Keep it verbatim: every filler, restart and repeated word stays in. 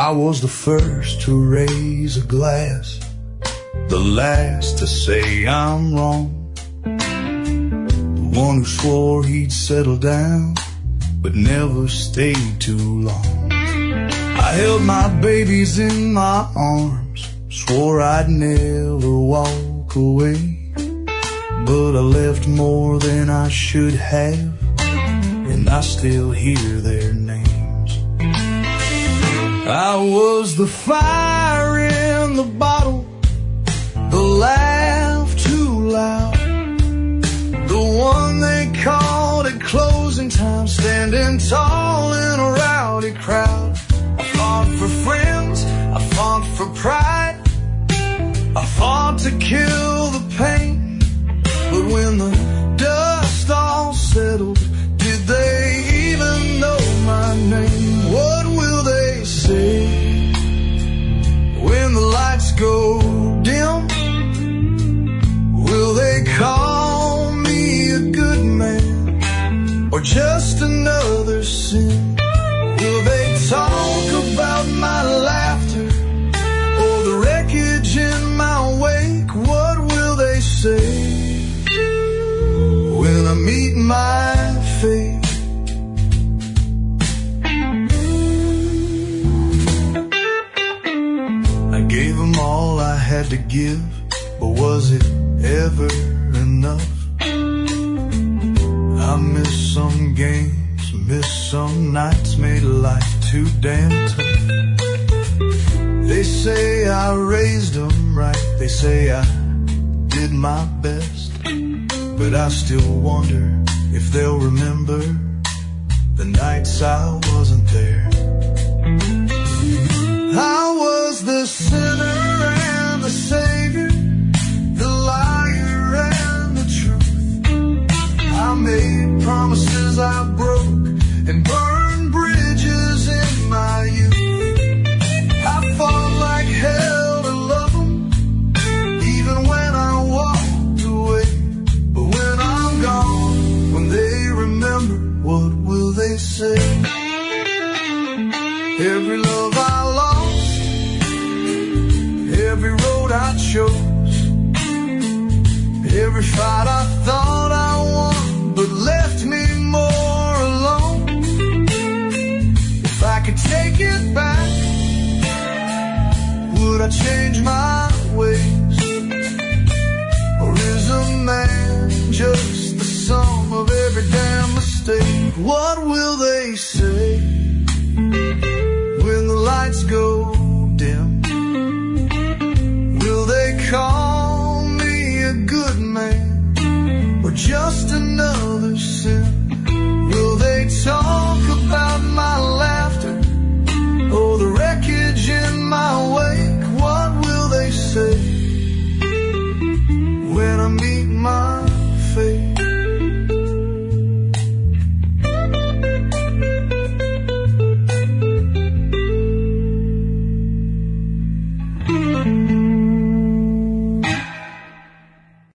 I was the first to raise a glass, the last to say I'm wrong, the one who swore he'd settle down but never stayed too long. I held my babies in my arms, swore I'd never walk away, but I left more than I should have, and I still hear their names. I was the fire in the bottle, the laugh too loud, the one they called at closing time, standing tall in a rowdy crowd. I fought for friends, I fought for pride, I fought to kill the pain, but when the dust all settled, did they even know my name? What will they say when the lights go dim? Will they call me a good man or just another sin? Will they talk about my laughter or the wreckage in my wake? What will they say when I meet my fate? I gave them all I had to give, but was it ever enough? I missed some games, missed some nights, made life too damn tough. They say I raised them right, they say I did my best, but I still wonder if they'll remember the nights I wasn't there. I was the sinner and the savior, the liar and the truth. I made promises I broke and burned bridges in my youth. I fought like hell to love them, even when I walked away. But when I'm gone, when they remember, what will they say? Every love I lost, every road I chose, every fight I thought I won but left me more alone. If I could take it back, would I change my ways? Or is a man just the sum of every damn mistake? What will they say